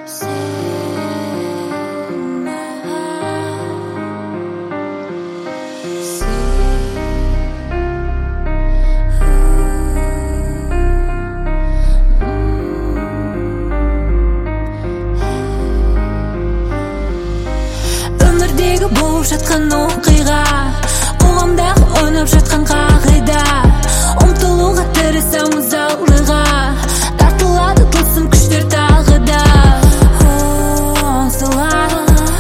Өмірдегі болып жатқан оқиға, қоғамдағы ойнап жатқан қағида. Ұмтылуға тырысамыз алдыға, тартылады тылсым күштер тағы да. Солай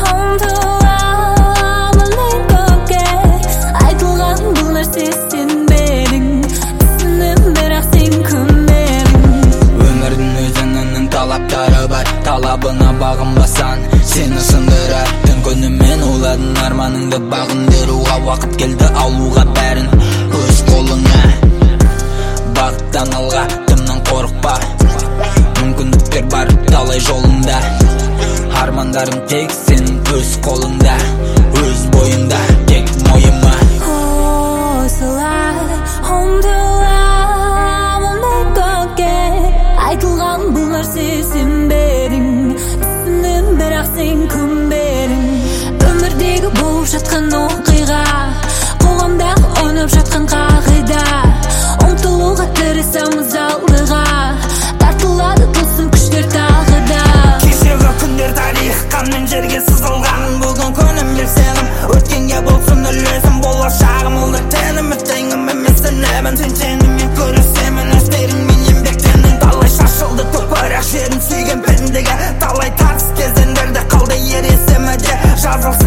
ұмтыламын мен көкке, айтылған бұл нәрсе сенбедің, түсіндім бірақ сен көнбедің. Өмірдің өзінің талаптары бар, талабына бағынбасан сені сындырар. Түн күнімен ойладың арманыңды бағындыруға, уақыт келді алуға бәрін өз қолыңа. Бағыттан алға, дымнан қорықпа, мүмкіндіктер бар талай жолында. Армандарың тек сенің өз қолыңда, өз бойында, тек мойыма. Солай ұмтыламын мен көкке, айтылған бұл нәрсе сенбедің, түсіндім бірақ сен көнбедің. Өмірдегі болып жатқан оқиға, қоғамдағы ойнап жатқан қағида. Ұмтылуға тырысамыз алдыға, тартылады тылсым күштер тағы да. Кешегі күндер тарих қанмен жерге сызылған, бүгін күнім ел сенім, өткенге болсын үлесім. Болашағым ұлдыртен үміттенім емес сенемін, сен сенімен көрісемін, өздеріңмен еңбектенің. Талай шашылды көкірек жерін сүйген пендеге, талай тартыс кезеңдерде қалды ер есімде. Жазылсын